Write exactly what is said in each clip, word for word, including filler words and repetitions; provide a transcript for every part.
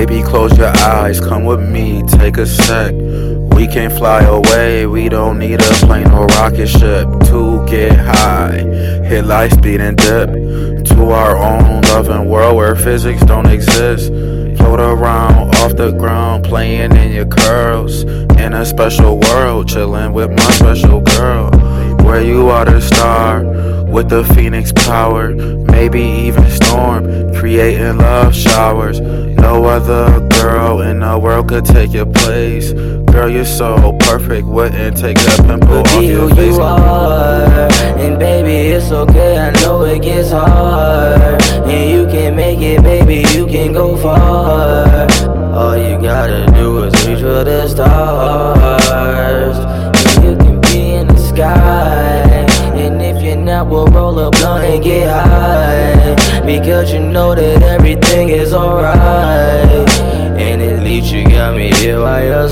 Baby, close your eyes, come with me, take a sec. We can't fly away, we don't need a plane or rocket ship to get high. Hit light speed and dip to our own loving world where physics don't exist. Float around off the ground, playing in your curls. In a special world, chilling with my special girl. Where you are the star, with the phoenix power. Maybe even storm, creating love showers. No other girl in the world could take your place. Girl, you're so perfect, wouldn't take that pimple off your face. You are, and baby, it's okay, I know it gets hard. And you can make it, baby, you can go far. All you gotta do is reach for the stars. And you can be in the sky. And if you're not, we'll roll a blunt and get high. Because you know that everything is alright. And at least you got me here by your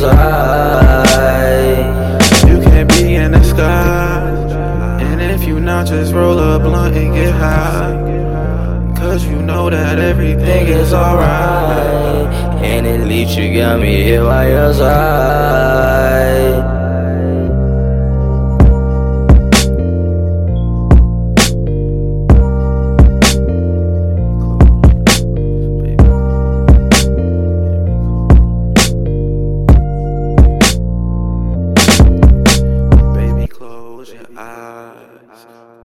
side. You can be in the sky. And if you not, just roll a blunt and get high. Cause you know that everything is alright. And at least you got me here by your side.